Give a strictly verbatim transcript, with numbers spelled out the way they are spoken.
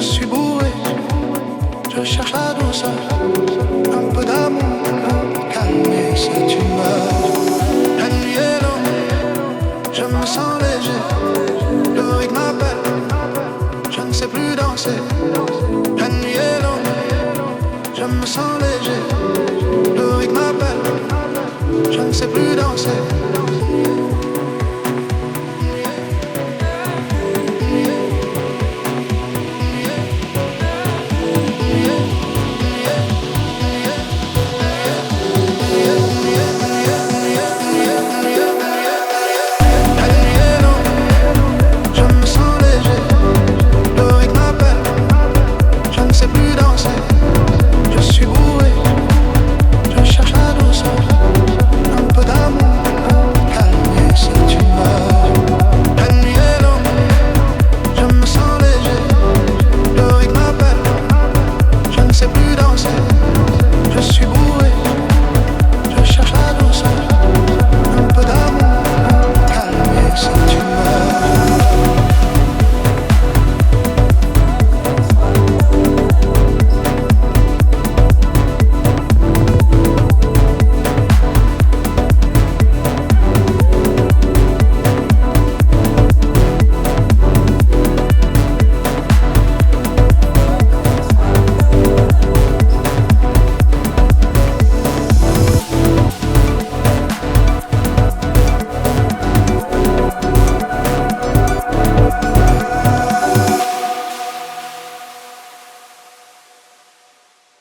suis bourré, je cherche la douceur, un peu d'amour pour calmer cette humeur. La nuit est longue, je me sens léger, le rythme m'appelle, je ne sais plus danser. La nuit est longue, je me sens léger, le rythme m'appelle, je ne sais plus danser.